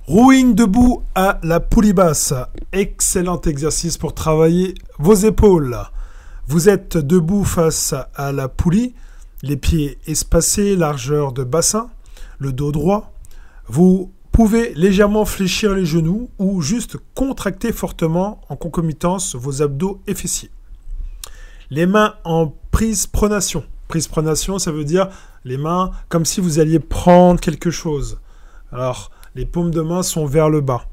Rowing debout à la poulie basse. Excellent exercice pour travailler vos épaules. Vous êtes debout face à la poulie, les pieds espacés, largeur de bassin, le dos droit. Vous pouvez légèrement fléchir les genoux ou juste contracter fortement en concomitance vos abdos et fessiers. Les mains en prise pronation. Prise pronation, ça veut dire les mains comme si vous alliez prendre quelque chose. Alors, les paumes de main sont vers le bas.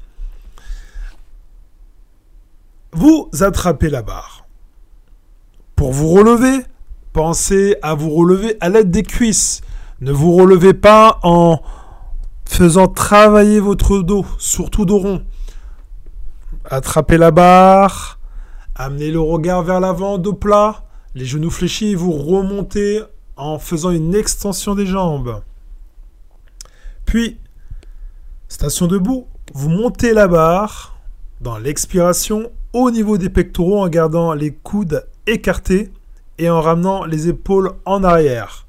Vous attrapez la barre. Pour vous relever, pensez à vous relever à l'aide des cuisses. Ne vous relevez pas en faisant travailler votre dos, surtout dos rond. Attrapez la barre, amenez le regard vers l'avant, dos plat, les genoux fléchis et vous remontez en faisant une extension des jambes. Puis, station debout, vous montez la barre dans l'expiration au niveau des pectoraux en gardant les coudes écartés et en ramenant les épaules en arrière.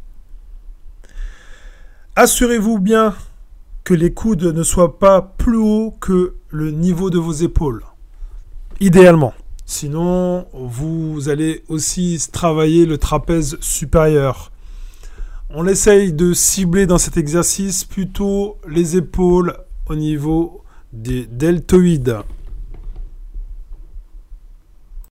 Assurez-vous bien que les coudes ne soient pas plus hauts que le niveau de vos épaules. Idéalement. Sinon, vous allez aussi travailler le trapèze supérieur. On essaye de cibler dans cet exercice plutôt les épaules au niveau des deltoïdes.